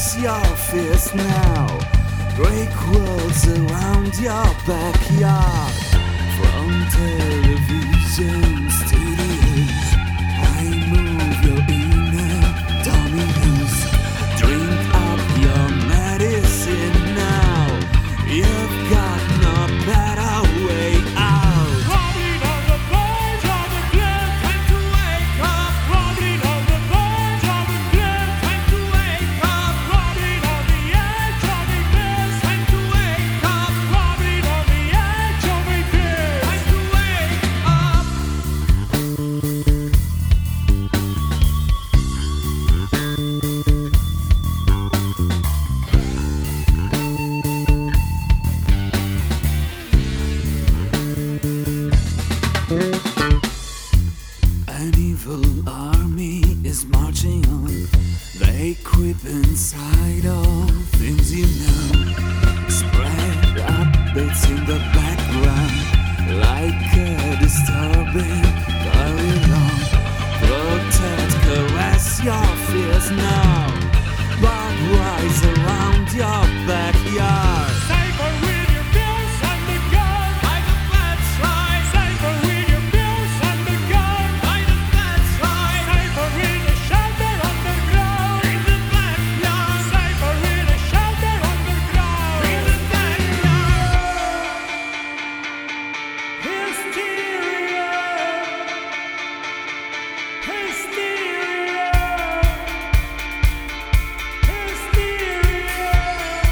caress your fears now. Break worlds around your backyard. From television studios, I move your inner dominoes. Drink up your medicine now. You've got no better way out. Rolling on the verge of a cliff, time to wake up. Rolling on the verge of a cliff, time to wake up. Rolling on the edge of a cliff, time to wake up. Rolling on the edge of a cliff, time to wake up. An evil army is marching on. They creep inside all things you know. Spread up bits in the background, like a disturbing carillon. Protect, caress your fears now, but rise around your backyard. Safer with your pills and the gun, by the flat side. Safer with your pills and the gun, by the flat side. Safer with a shelter underground, in the backyard. Safer with a shelter underground, in the backyard. Hysteria, hysteria, hysteria.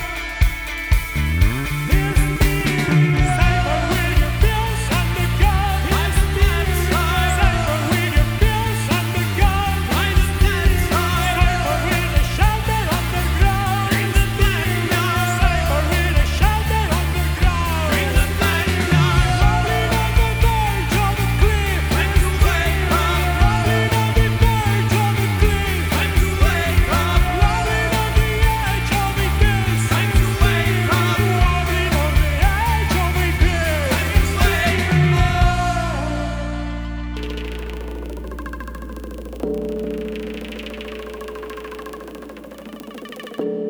Safer with your pills and the gun, by the flat side. Safer with your pills and the gun, by the flat side. Safer with a shelter underground, in the backyard. Safer with a shelter underground, in the backyard. Rolling on the verge of a cliff, time to wake up. Rolling on the verge of a cliff, time to wake up. Rolling on the edge of a cliff, time to wake up. Rolling on the edge of a cliff, time to wake up.